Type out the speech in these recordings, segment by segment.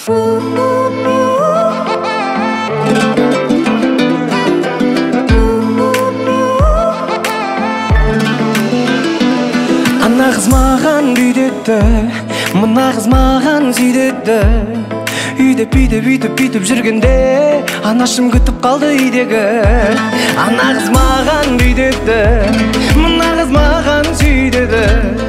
Ана қыз маған бүйтті, мына қыз маған сөйтті. Үйтіп жүргенде анашым күтіп қалды үйдегі. Ана қыз маған бүйтті, мына қыз маған сөйтті.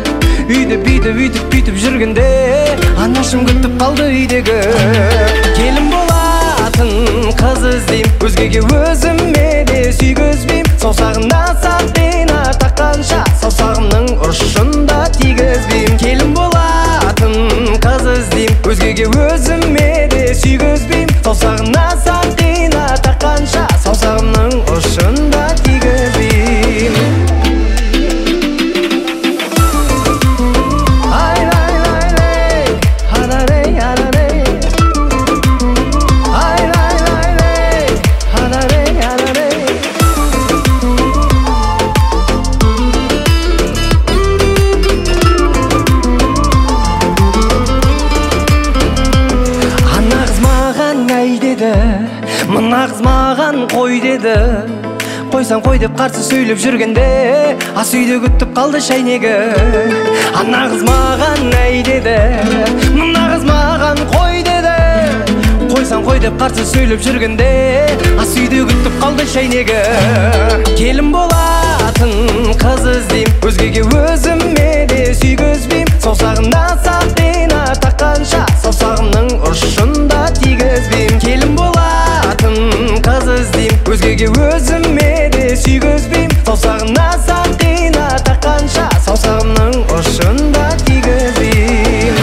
Үйтіп жүргенде анашым күтіп қалды үйдегі. Келін болатын қыз іздейм, өзгеге өзіме де сүйгізбейм. Саусағына сақина таққанша саусағымның ұшында тигізбейм. Келін болатын қыз іздейм, өзгеге өзіме де сүйгізбейм. Саусағына сақина таққанша саусағымның ұшында тигізбейм. Мына қыз маған қой деді, қойсаң қой деп қарсы сөйлеп жүргенде ас үйде күтіп қалды шайнегі. Ана қыз маған әй деді, мына қыз маған қой деді, қойсаң қой деп қарсы сөйлеп жүргенде ас үйде күтіп қалды шайнегі. Келін болатын қыз іздейм, өзгеге өзіме де сүйгізбейм. Саусағына сақина таққанша саусағымның ұшында тигізбейм. Келін болатын қыз іздейм, өзгеге өзіме де сүйгізбейм. Саусағына сақина таққанша саусағымның ұшында тигізбейм.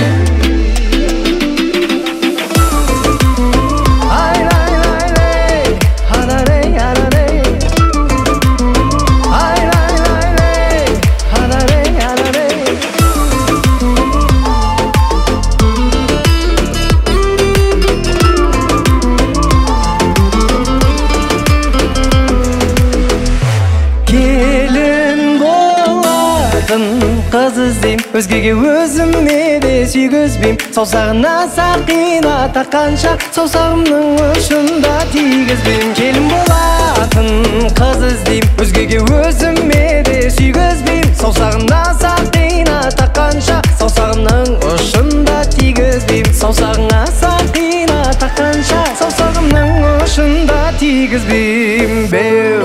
Қыз іздейм, өзгеге өзіме де сүйгізбейм. Саусағына сақина таққанша саусағымның ұшында тигізбейм. Келін болатын қыз іздейм, өзгеге өзіме де сүйгізбейм. Саусағына сақина таққанша саусағымның ұшында тигізбейм. Саусағына сақина таққанша саусағымның ұшында тигізбейм.